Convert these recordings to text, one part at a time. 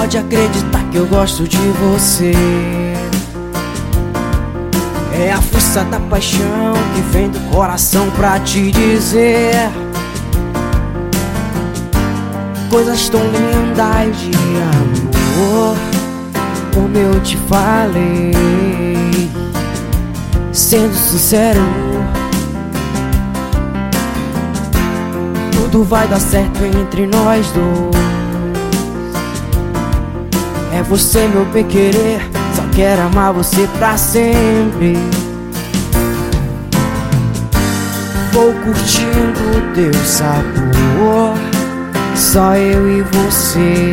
Pode acreditar que eu gosto de você. É a força da paixão que vem do coração pra te dizer coisas tão lindas de amor, como eu te falei. Sendo sincero, tudo vai dar certo entre nós dois. É você, meu bem querer, só quero amar você pra sempre. Vou curtindo o teu sabor, só eu e você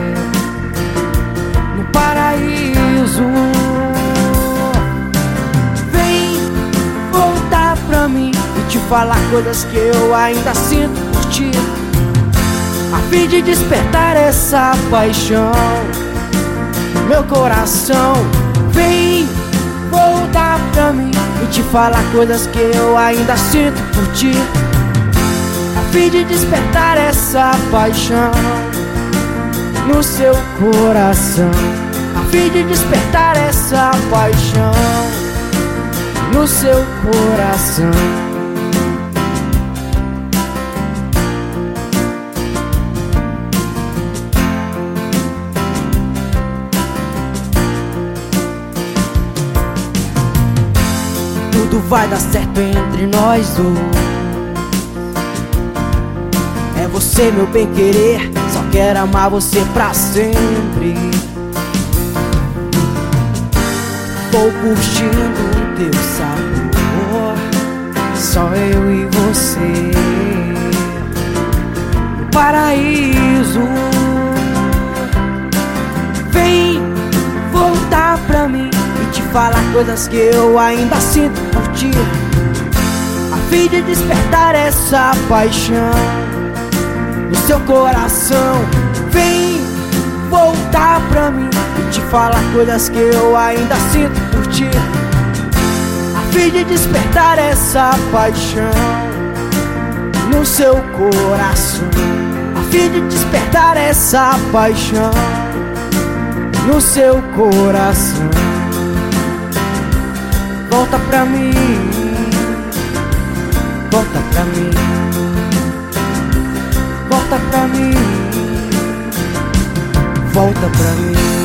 no paraíso. Vem voltar pra mim e te falar coisas que eu ainda sinto por ti, a fim de despertar essa paixão no meu coração. Vem voltar pra mim e te falar coisas que eu ainda sinto por ti, a fim de despertar essa paixão no seu coração, a fim de despertar essa paixão no seu coração. Tudo vai dar certo entre nós dois. É você, meu bem querer, só quero amar você pra sempre. Vou curtindo o teu sabor, só eu e você no paraíso. Vem voltar pra mim e te falar coisas que eu ainda sinto por ti, a fim de despertar essa paixão no seu coração. Vem voltar pra mim e te falar coisas que eu ainda sinto por ti, a fim de despertar essa paixão no seu coração, a fim de despertar essa paixão no seu coração. Volta pra mim, volta pra mim, volta pra mim, volta pra mim.